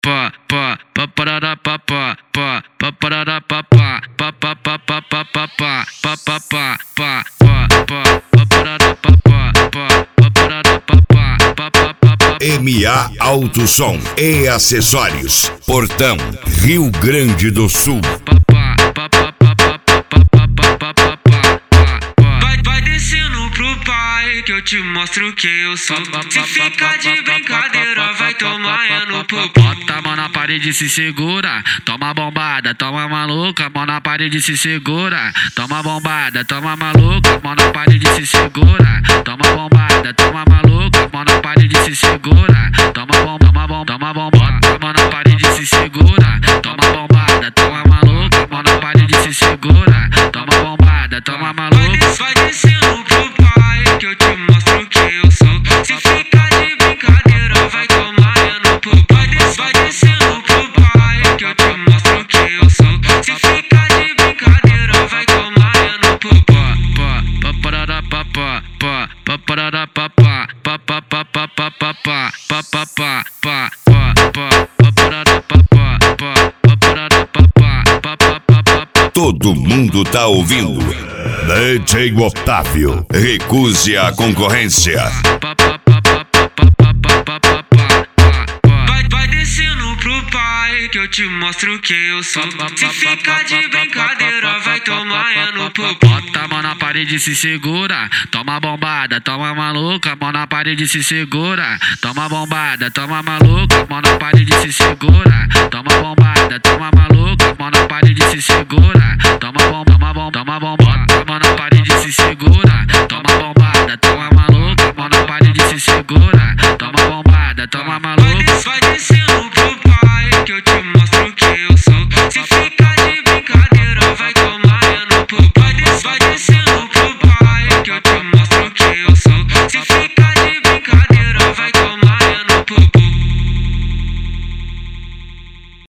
pa pa pa parará pa pa pa pa parará pa pa pa pa pa pa pa pa pa pa pa pa pa pa parará pa pa pa parará pa pa pa pa pa. MA Autosom e Acessórios, Portão, Rio Grande do Sul. Vai descendo pro pai que eu te mostro quem eu sou. Se ficar de brincadeira vai tomar no popô. Bota a mão na parede, se segura, toma bombada, toma maluca. Mão na parede, se segura, toma bombada, toma maluca. Mão na parede, se segura, toma bombada, toma maluca. Mão na parede, se segura, toma bomba, toma bomba. Bota a mão na parede, se segura, toma bombada, toma maluca. Mão na parede, se segura, toma bombada, toma maluca. Vai descendo pro pai que eu te mostro quem eu sou. Se ficar de brincadeira vai tomar no popô. Vai descendo pro pai que eu te mostro quem eu sou. Se ficar de brincadeira vai tomar no popô. Pa parará pa pa pa parará pa pa pa pa pa pa pa pa pa pa pa pa parará pa pa pa parará pa pa pa pa. Todo mundo tá ouvindo. DJ Otávio, recuse a concorrência. Vai descendo pro pai que eu te mostro quem eu sou. Se ficar de brincadeira vai tomar no popô. Bota a mão na parede, se segura, toma bombada, toma maluca. Mão na parede, se segura, toma bombada, toma maluca. Mão na parede, se segura, toma bombada, toma maluca. Mão na parede, se segura, toma bomba, toma bomba. Bota a mão na parede, se segura, toma